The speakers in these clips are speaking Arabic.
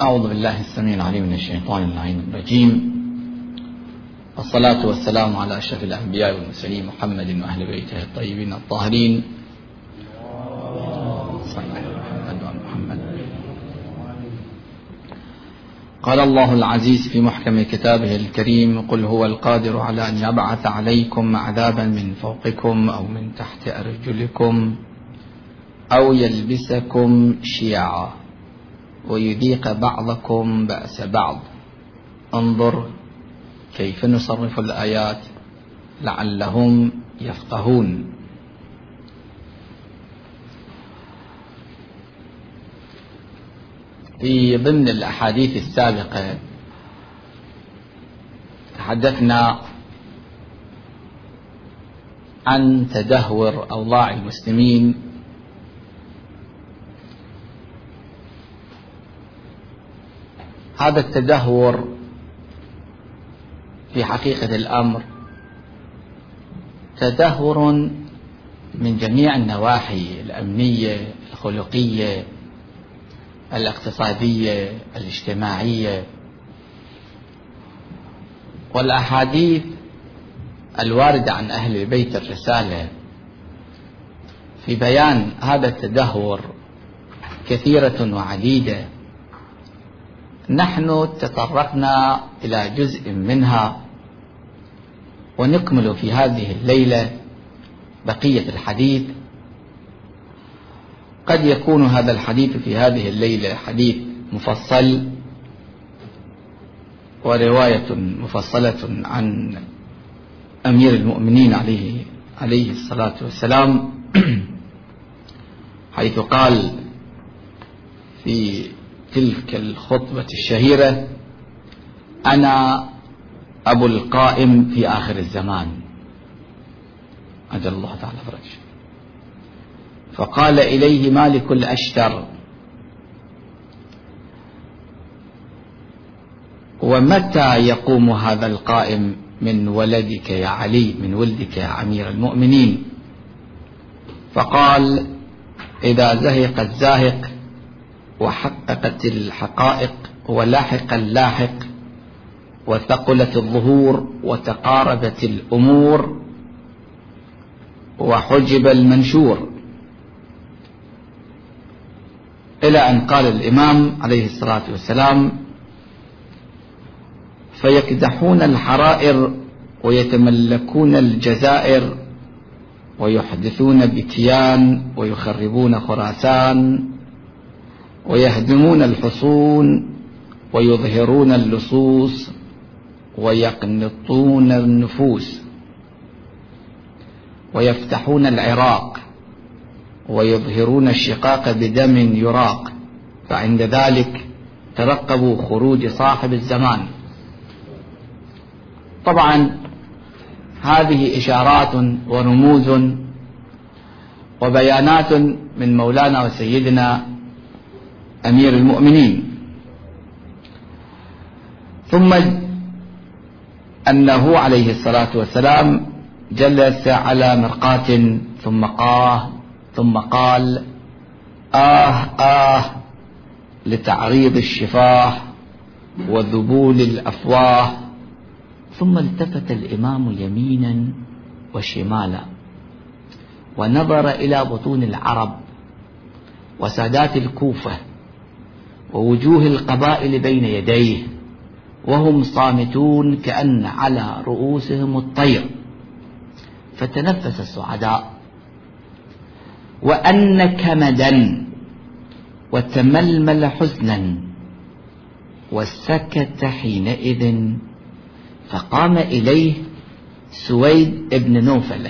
أعوذ بالله السميع العليم من الشيطان اللعين الرجيم، والصلاة والسلام على أشرف الأنبياء والمرسلين محمد وأهل بيته الطيبين الطاهرين. قال الله العزيز في محكم كتابه الكريم: قل هو القادر على أن يبعث عليكم عذابا من فوقكم أو من تحت أرجلكم أو يلبسكم شيعا ويذيق بعضكم بأس بعض، انظر كيف نصرف الآيات لعلهم يفقهون. في ضمن الأحاديث السابقة تحدثنا عن تدهور أوضاع المسلمين هذا التدهور في حقيقة الأمر تدهور من جميع النواحي الأمنية، الخلقية، الاقتصادية، الاجتماعية، والأحاديث الواردة عن أهل البيت الرسالة في بيان هذا التدهور كثيرة وعديدة. نحن تطرقنا إلى جزء منها ونكمل في هذه الليلة بقية الحديث. قد يكون هذا الحديث في هذه الليلة حديث مفصل ورواية مفصلة عن أمير المؤمنين عليه الصلاة والسلام، حيث قال في تلك الخطبة الشهيرة: أنا أبو القائم في آخر الزمان عجل الله تعالى فرجه. فقال إليه مالك الأشتر: ومتى يقوم هذا القائم من ولدك يا علي، من ولدك يا أمير المؤمنين؟ فقال: إذا زهق الزاهق وحققت الحقائق ولاحق اللاحق وثقلت الظهور وتقاربت الأمور وحجب المنشور، إلى أن قال الإمام عليه الصلاة والسلام: فيكدحون الحرائر ويتملكون الجزائر ويحدثون بتيان ويخربون خراسان ويهدمون الحصون ويظهرون اللصوص ويقنطون النفوس ويفتحون العراق ويظهرون الشقاق بدم يراق، فعند ذلك ترقبوا خروج صاحب الزمان. طبعا هذه إشارات ورموز وبيانات من مولانا وسيدنا أمير المؤمنين، ثم أنه عليه الصلاة والسلام جلس على مرقاة ثم قال: آه لتعريض الشفاه وذبول الأفواه. ثم التفت الإمام يمينا وشمالا ونظر إلى بطون العرب وسادات الكوفة ووجوه القبائل بين يديه وهم صامتون كأن على رؤوسهم الطير، فتنفس السعداء وأن كمدا وتململ حزنا وسكت حينئذ. فقام إليه سويد ابن نوفلة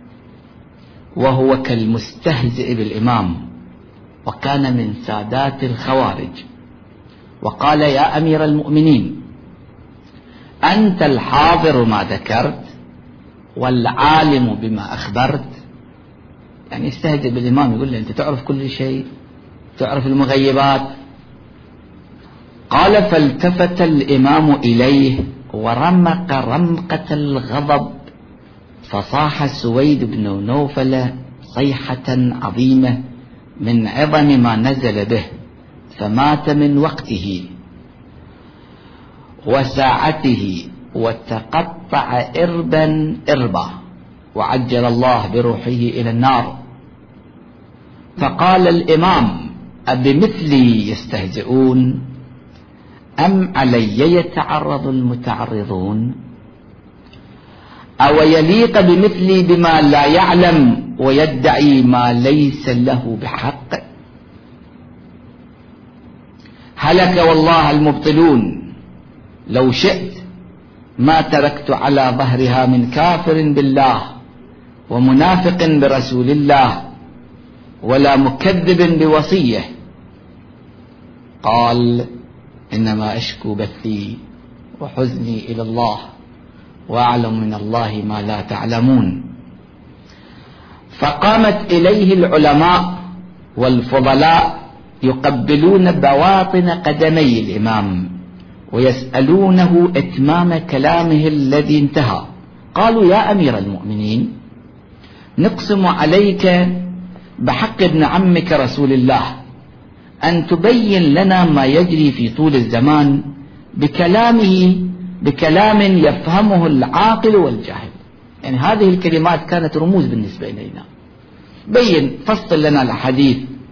وهو كالمستهزئ بالإمام وكان من سادات الخوارج، وقال: يا أمير المؤمنين، أنت الحاضر ما ذكرت والعالم بما أخبرت. يعني يستهزئ بالإمام، يقول له: أنت تعرف كل شيء، تعرف المغيبات. قال: فالتفت الإمام إليه ورمق رمقة الغضب، فصاح سويد بن نوفل صيحة عظيمة من عظم ما نزل به، فمات من وقته وساعته وتقطع إربا إربا وعجل الله بروحه إلى النار. فقال الإمام: أبمثلي يستهزئون أم علي يتعرض المتعرضون؟ أو يليق بمثلي بما لا يعلم ويدعي ما ليس له بحق؟ هلك والله المبطلون، لو شئت ما تركت على ظهرها من كافر بالله ومنافق برسول الله ولا مكذب بوصيه. قال: إنما أشكو بثي وحزني إلى الله وأعلم من الله ما لا تعلمون. فقامت إليه العلماء والفضلاء يقبلون بواطن قدمي الإمام ويسألونه إتمام كلامه الذي انتهى. قالوا: يا أمير المؤمنين، نقسم عليك بحق ابن عمك رسول الله أن تبين لنا ما يجري في طول الزمان بكلام يفهمه العاقل والجاهل. يعني هذه الكلمات كانت رموز بالنسبة إلينا. بين، فصل لنا الحديث.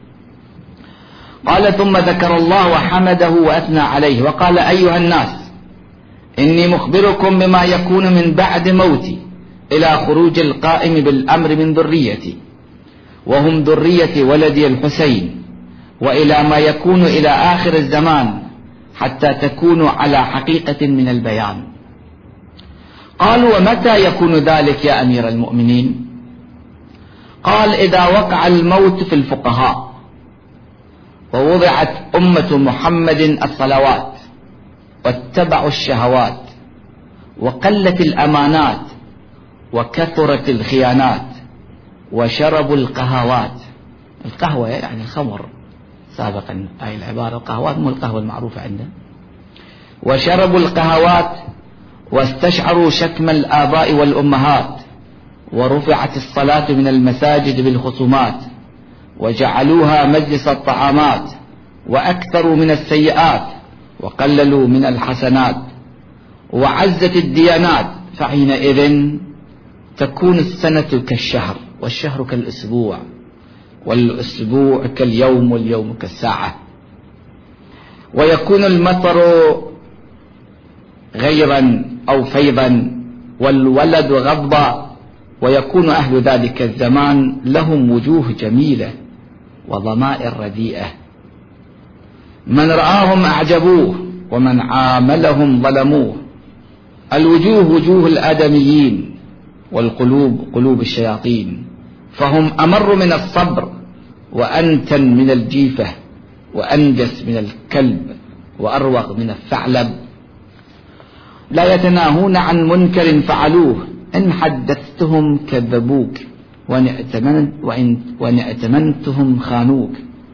قال: ثم ذكر الله وحمده وأثنى عليه وقال: أيها الناس، إني مخبركم بما يكون من بعد موتي إلى خروج القائم بالأمر من ذريتي وهم ذرية ولدي الحسين، وإلى ما يكون إلى آخر الزمان حتى تكونوا على حقيقة من البيان. قالوا: ومتى يكون ذلك يا أمير المؤمنين؟ قال: إذا وقع الموت في الفقهاء ووضعت أمة محمد الصلوات واتبعوا الشهوات وقلت الأمانات وكثرت الخيانات وشربوا القهوات. القهوة يعني الخمر سابقا، هاي العبارة. القهوات مو القهوة المعروفة عندنا. وشربوا القهوات واستشعروا شتم الآباء والأمهات، ورفعت الصلاة من المساجد بالخصومات وجعلوها مجلس الطعامات، وأكثروا من السيئات وقللوا من الحسنات، وعزت الديانات. فحينئذ تكون السنة كالشهر والشهر كالأسبوع والأسبوع كاليوم واليوم كالساعة، ويكون المطر غيرا أو فيضا والولد غضبا، ويكون أهل ذلك الزمان لهم وجوه جميلة وضمائر رديئة، من رآهم أعجبوه ومن عاملهم ظلموه. الوجوه وجوه الآدميين والقلوب قلوب الشياطين، فهم أمر من الصبر وأنتن من الجيفة وأنجس من الكلب وأروغ من الثعلب. لا يتناهون عن منكر فعلوه، إن حدثتهم كذبوك وإن ائتمنتهم خانوك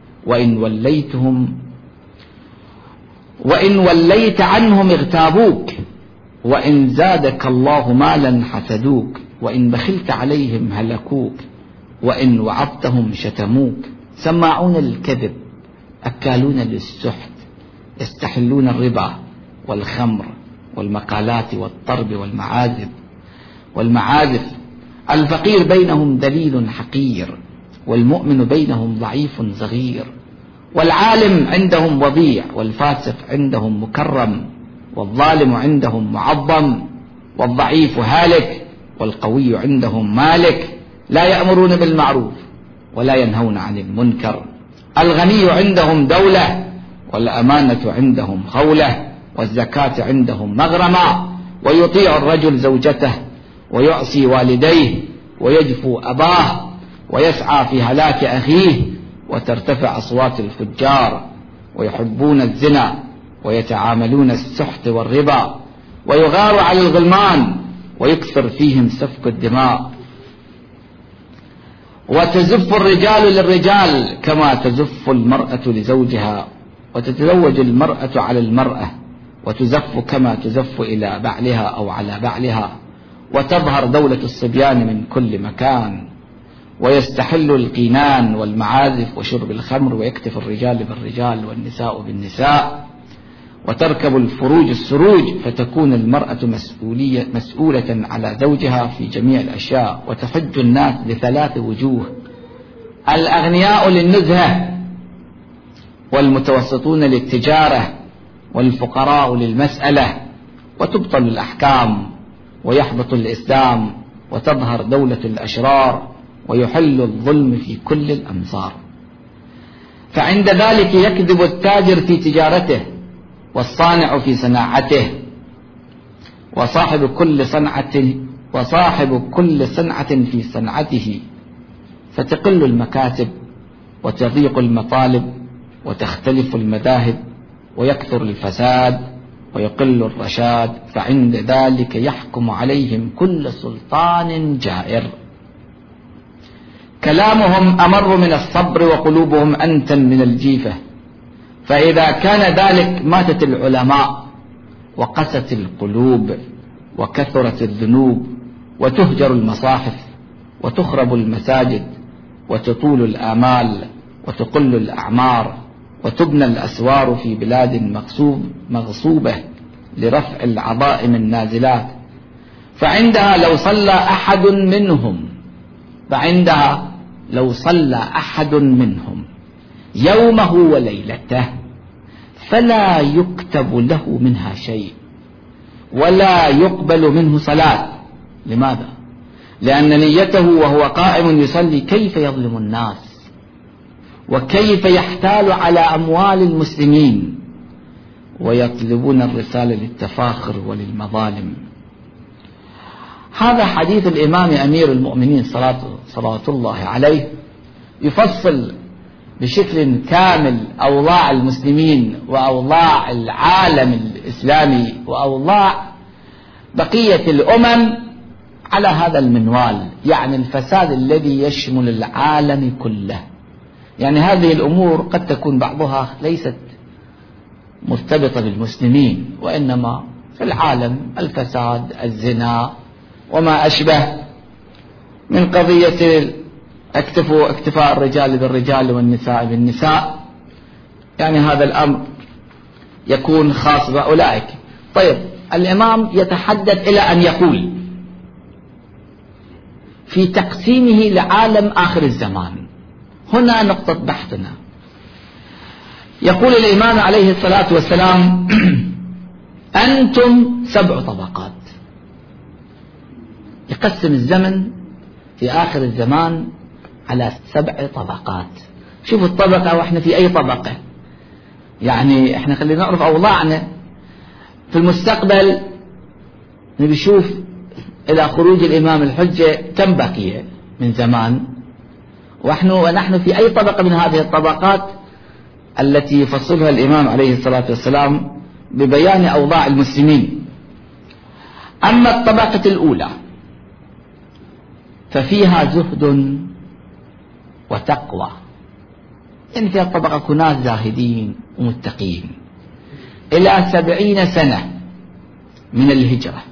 وإن وليت عنهم اغتابوك، وإن زادك الله مالا حسدوك، وإن بخلت عليهم هلكوك، وإن وعظتهم شتموك. سماعون الكذب، أكالون للسحت، يستحلون الربا والخمر والمقالات والطرب والمعازف. الفقير بينهم دليل حقير، والمؤمن بينهم ضعيف صغير، والعالم عندهم وضيع، والفاسق عندهم مكرم، والظالم عندهم معظم، والضعيف هالك، والقوي عندهم مالك. لا يأمرون بالمعروف ولا ينهون عن المنكر. الغني عندهم دولة، والأمانة عندهم خولة، والزكاة عندهم مغرمة. ويطيع الرجل زوجته ويعصي والديه ويجفو أباه ويسعى في هلاك أخيه، وترتفع أصوات الفجار، ويحبون الزنا ويتعاملون السحت والربا، ويغار على الغلمان ويكثر فيهم سفك الدماء. وتزف الرجال للرجال كما تزف المرأة لزوجها، وتتزوج المرأة على المرأة، وتزف كما تزف إلى بعلها أو على بعلها، وتظهر دولة الصبيان من كل مكان، ويستحل القينان والمعازف وشرب الخمر، ويكتف الرجال بالرجال والنساء بالنساء، وتركب الفروج السروج، فتكون المرأة مسؤولة على زوجها في جميع الأشياء، وتحج الناس ل3 وجوه: الأغنياء للنزهة، والمتوسطون للتجارة، والفقراء للمسألة، وتبطل الأحكام ويحبط الإسلام وتظهر دولة الأشرار ويحل الظلم في كل الأمصار. فعند ذلك يكذب التاجر في تجارته، والصانع في صناعته، وصاحب كل صنعة في صنعته، فتقل المكاتب وتضيق المطالب وتختلف المذاهب ويكثر الفساد ويقل الرشاد، فعند ذلك يحكم عليهم كل سلطان جائر. كلامهم أمر من الصبر وقلوبهم أنتن من الجيفة، فإذا كان ذلك ماتت العلماء وقست القلوب وكثرت الذنوب وتهجر المصاحف وتخرب المساجد وتطول الآمال وتقل الأعمار وتبنى الأسوار في بلاد مغصوبة لرفع العظائم النازلات، فعندها لو صلى أحد منهم يومه وليلته فلا يكتب له منها شيء ولا يقبل منه صلاة. لماذا؟ لأن نيته وهو قائم يصلي كيف يظلم الناس وكيف يحتال على أموال المسلمين، ويطلبون الرسالة للتفاخر وللمظالم. هذا حديث الإمام أمير المؤمنين صلوات الله عليه، يفصل بشكل كامل أوضاع المسلمين وأوضاع العالم الإسلامي وأوضاع بقية الأمم على هذا المنوال، يعني الفساد الذي يشمل العالم كله. يعني هذه الأمور قد تكون بعضها ليست مرتبطة بالمسلمين، وإنما في العالم الفساد، الزنا، وما أشبه من قضية اكتفاء الرجال بالرجال والنساء بالنساء. يعني هذا الأمر يكون خاص بأولئك. طيب، الإمام يتحدث إلى أن يقول في تقسيمه لعالم آخر الزمان. هنا نقطة بحثنا. يقول الإمام عليه الصلاة والسلام: أنتم 7 طبقات. يقسم الزمن في آخر الزمان على 7 طبقات. شوفوا الطبقة وإحنا في أي طبقة. يعني إحنا خلينا نعرف أوضاعنا في المستقبل، نشوف إلى خروج الإمام الحجة كم بقي من زمان، ونحن في أي طبقة من هذه الطبقات التي يفصلها الإمام عليه الصلاة والسلام ببيان أوضاع المسلمين. أما الطبقة الأولى ففيها زهد وتقوى، يعني فيها طبقة كناس زاهدين ومتقين إلى 70 سنة من الهجرة.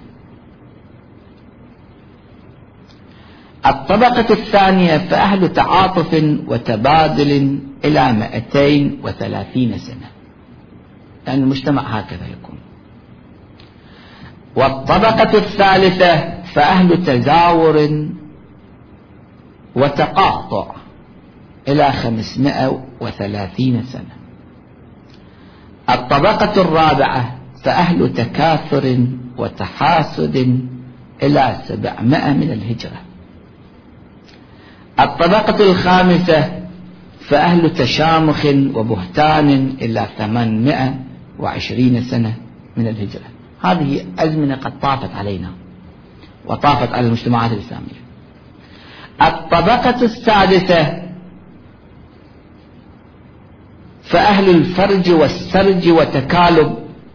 الطبقة الثانية فأهل تعاطف وتبادل إلى 230 سنة، لأن المجتمع هكذا يكون. والطبقة الثالثة فأهل تزاور وتقاطع إلى 530 سنة. الطبقة الرابعة فأهل تكاثر وتحاسد إلى 700 من الهجرة. الطبقة الخامسة فأهل تشامخ وبهتان إلى 820 سنة من الهجرة. هذه أزمنة قد طافت علينا وطافت على المجتمعات الإسلامية. الطبقة السادسة فأهل الفرج والسرج وتكالب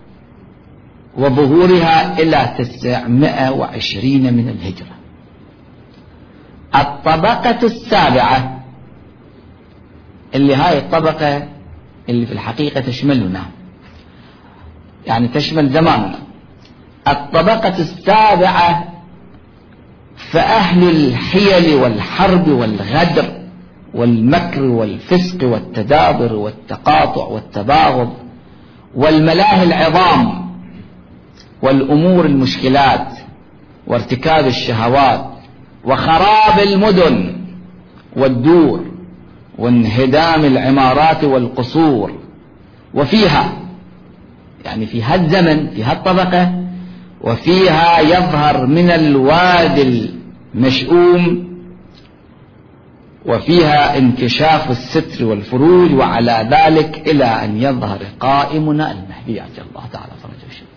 وظهورها إلى 920 من الهجرة. الطبقة السابعة اللي هاي الطبقة اللي في الحقيقة تشملنا، يعني تشمل زماننا. الطبقة السابعة فأهل الحيل والحرب والغدر والمكر والفسق والتدابر والتقاطع والتباغض والملاهي العظام والأمور المشكلات وارتكاب الشهوات وخراب المدن والدور وانهدام العمارات والقصور. وفيها يعني في هالزمن في هالطبقة وفيها يظهر من الوادي المشؤوم وفيها انكشاف الستر والفروج، وعلى ذلك إلى أن يظهر قائمنا المهدي عجل الله تعالى فرجه الشريف.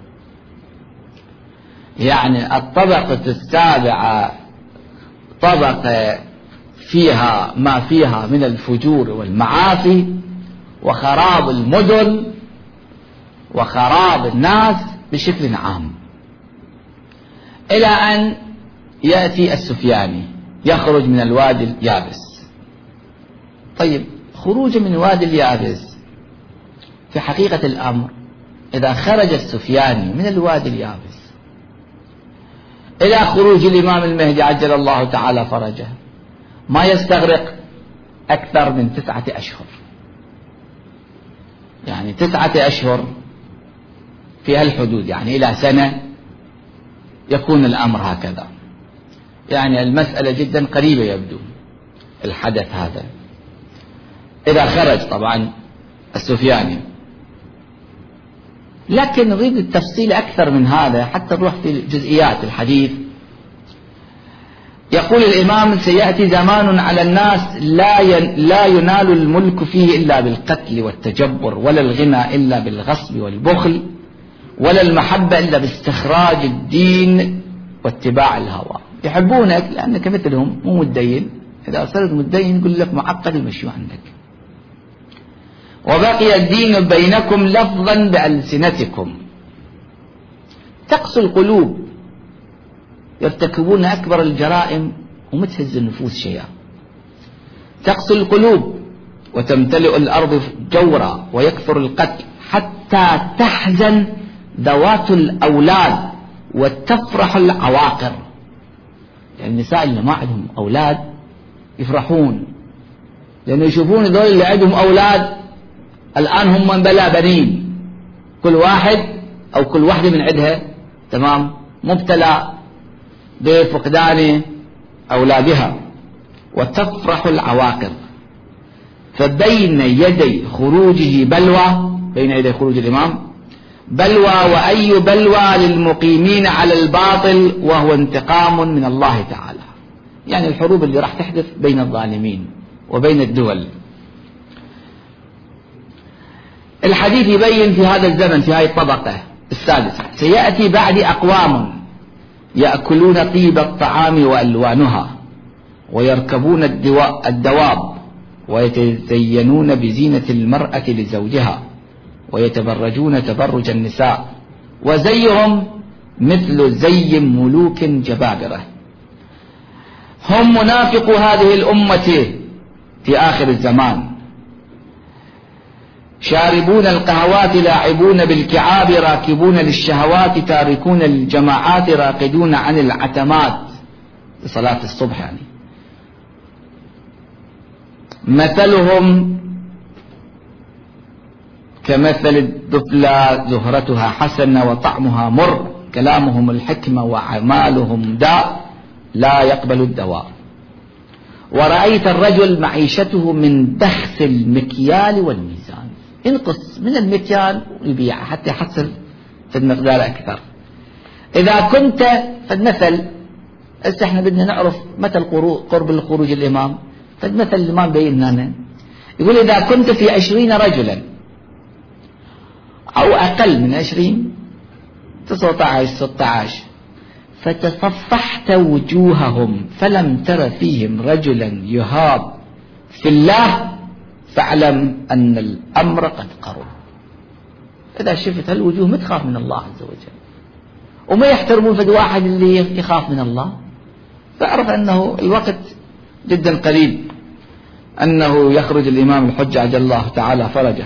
يعني الطبقة السابعة طبقة فيها ما فيها من الفجور والمعاصي وخراب المدن وخراب الناس بشكل عام، إلى أن يأتي السفياني يخرج من الوادي اليابس. طيب خروج من الوادي اليابس في حقيقة الأمر، إذا خرج السفياني من الوادي اليابس إلى خروج الإمام المهدي عجل الله تعالى فرجه ما يستغرق أكثر من 9 أشهر. يعني 9 أشهر في هالحدود، يعني إلى سنة يكون الأمر هكذا. يعني المسألة جدا قريبة يبدو الحدث هذا إذا خرج طبعا السفياني. لكن نريد التفصيل أكثر من هذا حتى نروح في جزئيات الحديث. يقول الإمام: سيأتي زمان على الناس لا ينال الملك فيه إلا بالقتل والتجبر، ولا الغنى إلا بالغصب والبخل، ولا المحبة إلا باستخراج الدين واتباع الهوى. يحبونك لأنك مثلهم مو متدين، إذا صرت متدين يقول لك معقد يمشوا عندك. وبقي الدين بينكم لفظا بألسنتكم، تقسو القلوب، يرتكبون أكبر الجرائم ومتهز النفوس شيئا. تقسو القلوب وتمتلئ الأرض جورا ويكثر القتل حتى تحزن ذوات الأولاد وتفرح العواقر. يعني النساء اللي ما عندهم أولاد يفرحون، لأنه يشوفون ذول اللي عندهم أولاد الآن هم من بلا بنين، كل واحد أو كل واحدة من عندها تمام مبتلى بفقدان أولادها، وتفرح العواقر. فبين يدي خروجه بلوى، بين يدي خروج الإمام بلوى، وأي بلوى للمقيمين على الباطل، وهو انتقام من الله تعالى. يعني الحروب اللي راح تحدث بين الظالمين وبين الدول. الحديث يبين في هذا الزمن في هذه الطبقة السادسة: سيأتي بعد أقوام يأكلون طيب الطعام وألوانها، ويركبون الدواب، ويتزينون بزينة المرأة لزوجها، ويتبرجون تبرج النساء، وزيهم مثل زي ملوك جبابرة. هم منافق هذه الأمة في آخر الزمان، شاربون القهوات، لاعبون بالكعاب، راكبون للشهوات، تاركون الجماعات، راقدون عن العتمات لصلاة الصبح. يعني مثلهم كمثل الدفلة، زهرتها حسنة وطعمها مر، كلامهم الحكمة وأعمالهم داء لا يقبل الدواء. ورأيت الرجل معيشته من دخس المكيال والميزان، ينقص من المكيال ويبيع حتى يحصل في المقدار أكثر. إذا كنت فالمثل هسه احنا بدنا نعرف متى قرب الخروج الإمام، فالمثل الإمام بين لنا يقول: إذا كنت في 20 رجلا أو أقل من 20 19 16 فتصفحت وجوههم فلم تر فيهم رجلا يهاب في الله، فاعلم أن الأمر قد قرب. إذا شفت هالوجوه ما تخاف من الله عز وجل وما يحترمون فد واحد اللي يخاف من الله، فاعرف أنه الوقت جدا قريب أنه يخرج الإمام الحجة عجل الله تعالى فرجه.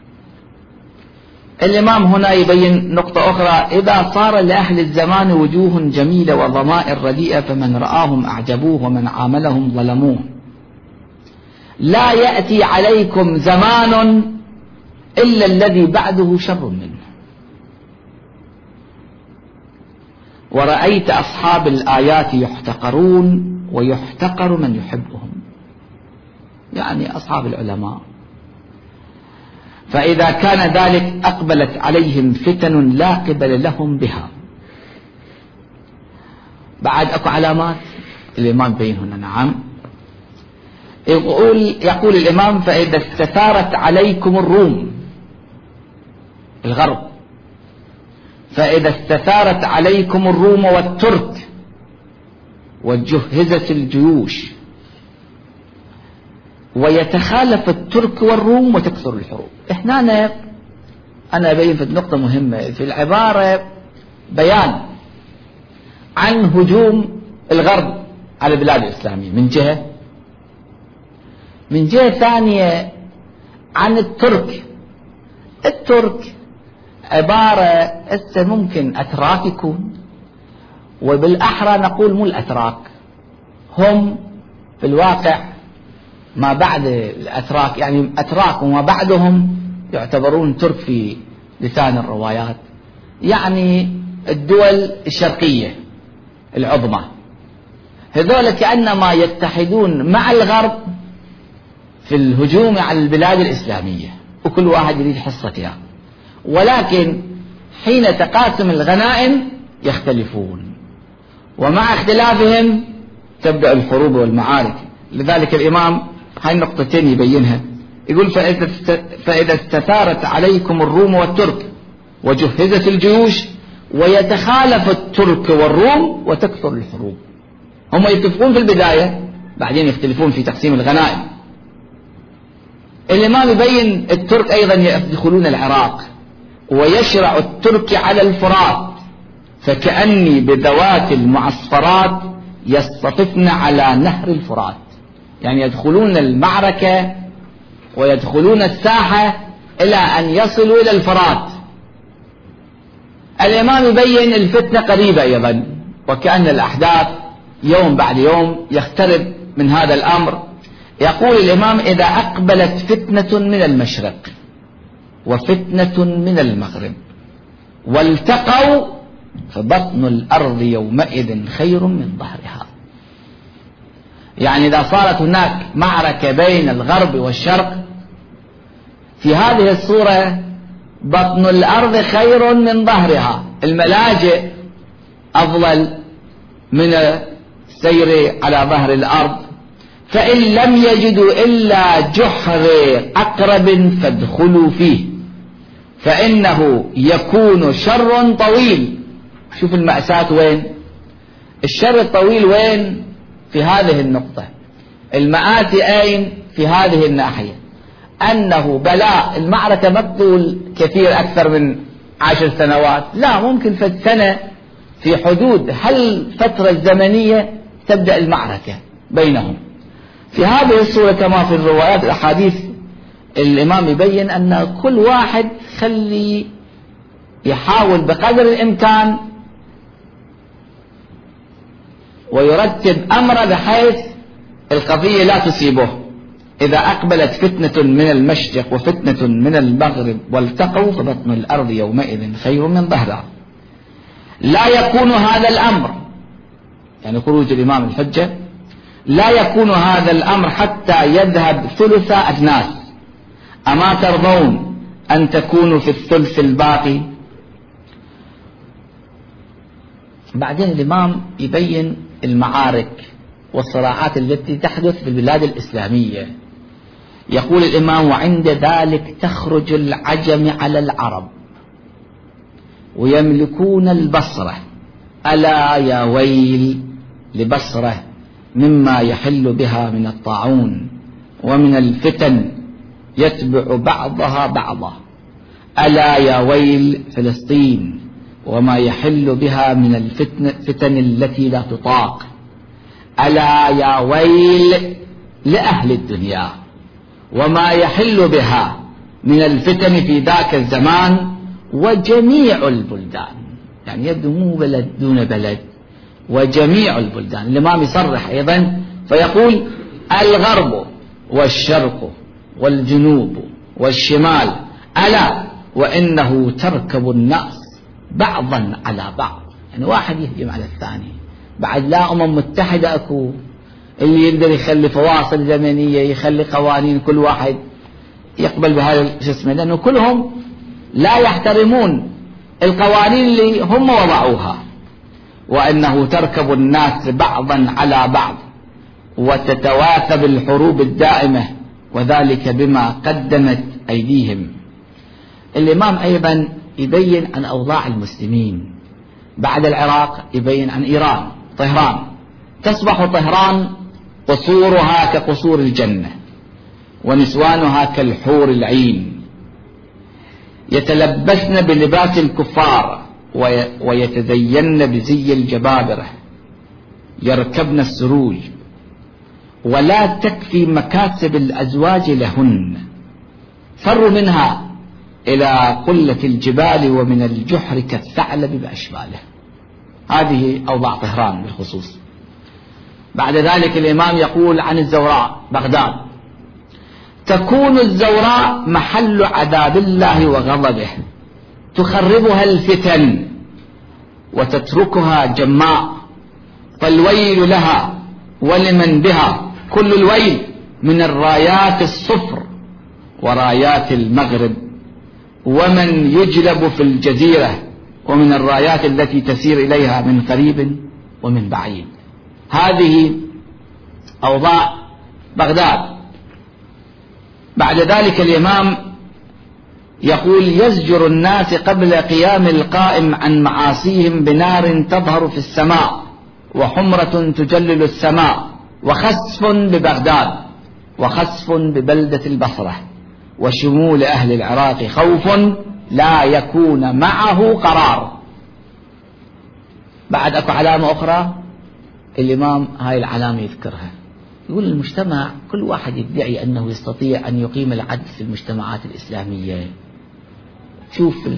الإمام هنا يبين نقطة أخرى: إذا صار لأهل الزمان وجوه جميلة وضمائر رديئة، فمن رآهم أعجبوه ومن عاملهم ظلموه. لا يأتي عليكم زمان إلا الذي بعده شر منه. ورأيت أصحاب الآيات يحتقرون ويحتقر من يحبهم، يعني أصحاب العلماء. فإذا كان ذلك أقبلت عليهم فتن لا قبل لهم بها. بعد أكو علامات الإمام بين هنا. نعم، يقول الإمام: فإذا استثارت عليكم الروم، الغرب، فإذا استثارت عليكم الروم والترك وجهزت الجيوش، ويتخالف الترك والروم وتكثر الحروب. هنا أنا أبين في نقطة مهمة في العبارة، بيان عن هجوم الغرب على البلاد الإسلامية من جهة ثانية عن الترك عبارة ممكن أتراك يكون، وبالأحرى نقول مو الأتراك، هم في الواقع ما بعد الأتراك، يعني أتراك وما بعدهم يعتبرون ترك في لسان الروايات، يعني الدول الشرقية العظمى، هذول كأنما يتحدون مع الغرب في الهجوم على البلاد الإسلامية، وكل واحد يريد حصته. ولكن حين تقاسم الغنائم يختلفون، ومع اختلافهم تبدأ الحروب والمعارك. لذلك الإمام هاي النقطتين يبينها، يقول: فإذا استثارت عليكم الروم والترك وجهزت الجيوش ويتخالف الترك والروم وتكثر الحروب. هم يتفقون في البداية، بعدين يختلفون في تقسيم الغنائم. الإمام يبين الترك أيضا يدخلون العراق، ويشرع الترك على الفرات، فكأني بذوات المعصفرات يصطففن على نهر الفرات، يعني يدخلون المعركة ويدخلون الساحة إلى أن يصلوا إلى الفرات. الإمام يبين الفتنة قريبة أيضا، وكأن الأحداث يوم بعد يوم يقترب من هذا الأمر. يقول الإمام: إذا أقبلت فتنة من المشرق وفتنة من المغرب والتقوا فبطن الأرض يومئذ خير من ظهرها. يعني إذا صارت هناك معركة بين الغرب والشرق، في هذه الصورة بطن الأرض خير من ظهرها، الملاجئ أفضل من السير على ظهر الأرض. فإن لم يجدوا إلا جحر عقرب فادخلوا فيه، فإنه يكون شر طويل. شوف المأساة وين، الشر الطويل وين في هذه النقطة، المآسي أين في هذه الناحية، أنه بلاء المعركة مقتول كثير أكثر من 10 سنوات، لا، ممكن في سنة في حدود هالفترة الزمنية تبدأ المعركة بينهم. في هذه الصورة كما في الروايات الأحاديث الإمام يبين أن كل واحد خلي يحاول بقدر الإمكان ويرتب أمره بحيث القضية لا تصيبه. إذا أقبلت فتنة من المشرق وفتنة من المغرب والتقوا فبطن الأرض يومئذ خير من ظهرها. لا يكون هذا الأمر، يعني خروج الإمام الحجة، لا يكون هذا الأمر حتى يذهب ثلث أجناس. أما ترضون أن تكونوا في الثلث الباقي؟ بعدين الإمام يبين المعارك والصراعات التي تحدث في البلاد الإسلامية. يقول الإمام: وعند ذلك تخرج العجم على العرب ويملكون البصرة. ألا يا ويل لبصرة مما يحل بها من الطاعون ومن الفتن يتبع بعضها بعضا. ألا يا ويل فلسطين وما يحل بها من الفتن التي لا تطاق. ألا يا ويل لأهل الدنيا وما يحل بها من الفتن في ذاك الزمان وجميع البلدان، يعني يبدو مو بلد دون بلد، وجميع البلدان. الإمام يصرح أيضا فيقول: الغرب والشرق والجنوب والشمال ألا وإنه تركب الناس بعضا على بعض، يعني واحد يهجم على الثاني. بعد لا متحدة أكو اللي يقدر يخلي فواصل زمنية، يخلي قوانين، كل واحد يقبل بهذا الجسم، لأنه كلهم لا يحترمون القوانين اللي هم وضعوها. وأنه تركب الناس بعضا على بعض وتتواثب الحروب الدائمة، وذلك بما قدمت أيديهم. الإمام أيضا يبين عن أوضاع المسلمين بعد العراق، يبين عن إيران، طهران. تصبح طهران قصورها كقصور الجنة ونسوانها كالحور العين، يتلبسن بلباس الكفار ويتزين بزي الجبابرة، يركبن السروج ولا تكفي مكاسب الأزواج لهن، فروا منها إلى قلة الجبال ومن الجحر كالثعلب بأشباله. هذه أوضاع طهران بالخصوص. بعد ذلك الإمام يقول عن الزوراء، بغداد: تكون الزوراء محل عذاب الله وغضبه، تخربها الفتن وتتركها جماء، فالويل لها ولمن بها كل الويل من الرايات الصفر ورايات المغرب، ومن يجلب في الجزيرة، ومن الرايات التي تسير إليها من قريب ومن بعيد. هذه أوضاع بغداد. بعد ذلك الإمام يقول: يزجر الناس قبل قيام القائم عن معاصيهم بنار تظهر في السماء، وحمرة تجلل السماء، وخسف ببغداد، وخسف ببلدة البصرة، وشمول أهل العراق خوف لا يكون معه قرار. بعد أكو علامة أخرى الإمام هاي العلامة يذكرها، يقول: المجتمع كل واحد يدعي أنه يستطيع أن يقيم العدل في المجتمعات الإسلامية. شوف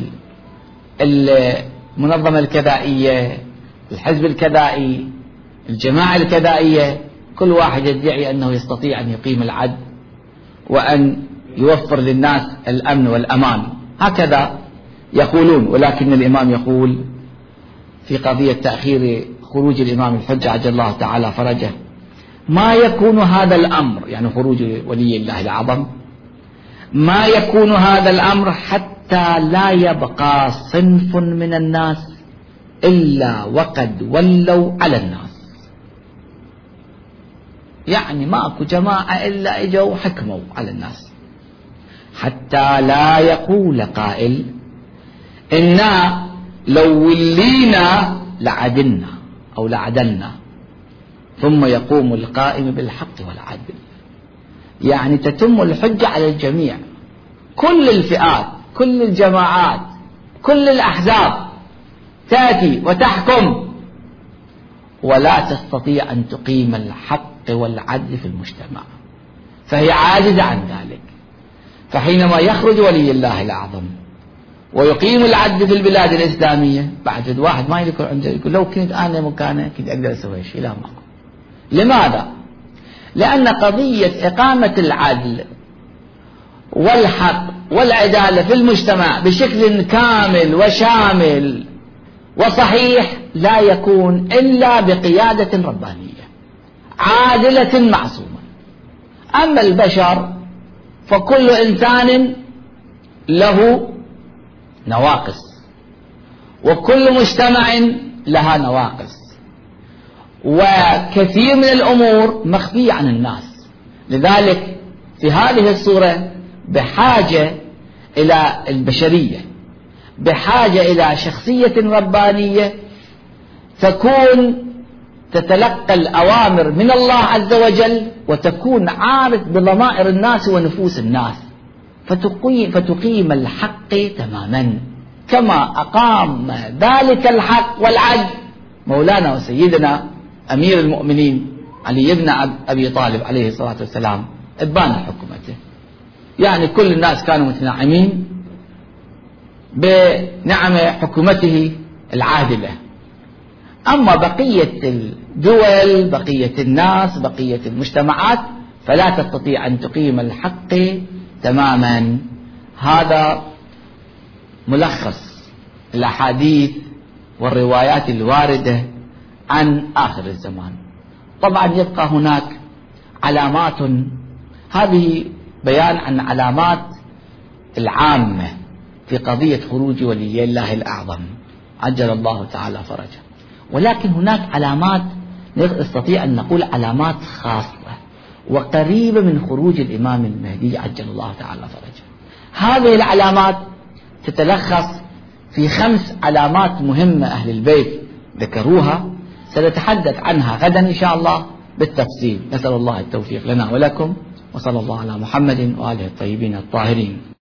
المنظمة الكذائية، الحزب الكذائي، الجماعة الكذائية، كل واحد يدعي أنه يستطيع أن يقيم العدل وأن يوفر للناس الأمن والأمان، هكذا يقولون. ولكن الإمام يقول في قضية تأخير خروج الإمام الحجة عجل الله تعالى فرجه: ما يكون هذا الأمر، يعني خروج ولي الله الأعظم، ما يكون هذا الأمر حتى لا يبقى صنف من الناس إلا وقد ولوا على الناس. يعني ما أكو جماعة إلا إجوا حكموا على الناس، حتى لا يقول قائل: إنا لو ولينا لعدلنا أو لعدلنا، ثم يقوم القائم بالحق والعدل. يعني تتم الحجة على الجميع، كل الفئات، كل الجماعات، كل الأحزاب تأتي وتحكم، ولا تستطيع أن تقيم الحق والعدل في المجتمع، فهي عاجزة عن ذلك. فحينما يخرج ولي الله الأعظم ويقيم العدل في البلاد الإسلامية، بعد واحد ما يذكر عنده يقول: لو كنت أنا مكانه كنت أقدر أسوي شيء. لا، ما. لماذا؟ لأن قضية إقامة العدل والحق والعدالة في المجتمع بشكل كامل وشامل وصحيح لا يكون إلا بقيادة ربانية عادلة معصومة. أما البشر فكل إنسان له نواقص، وكل مجتمع لها نواقص، وكثير من الأمور مخفية عن الناس. لذلك في هذه الصورة بحاجة إلى البشرية، بحاجة إلى شخصية ربانية تكون تتلقى الأوامر من الله عز وجل، وتكون عارف بضمائر الناس ونفوس الناس، فتقيم الحق تماما كما أقام ذلك الحق والعدل مولانا وسيدنا أمير المؤمنين علي بن أبي طالب عليه الصلاة والسلام إبان حكومته. يعني كل الناس كانوا متنعمين بنعمة حكومته العادلة. أما بقية الدول، بقية الناس، بقية المجتمعات فلا تستطيع أن تقيم الحق تماما. هذا ملخص الأحاديث والروايات الواردة عن آخر الزمان. طبعا يبقى هناك علامات، هذه بيان عن علامات العامة في قضية خروج ولي الله الأعظم عجل الله تعالى فرجه، ولكن هناك علامات نستطيع أن نقول علامات خاصة وقريبة من خروج الإمام المهدي عجل الله تعالى فرجه. هذه العلامات تتلخص في 5 علامات مهمة أهل البيت ذكروها، سنتحدث عنها غدا إن شاء الله بالتفصيل. نسأل الله التوفيق لنا ولكم، وصلى الله على محمد وآله الطيبين الطاهرين.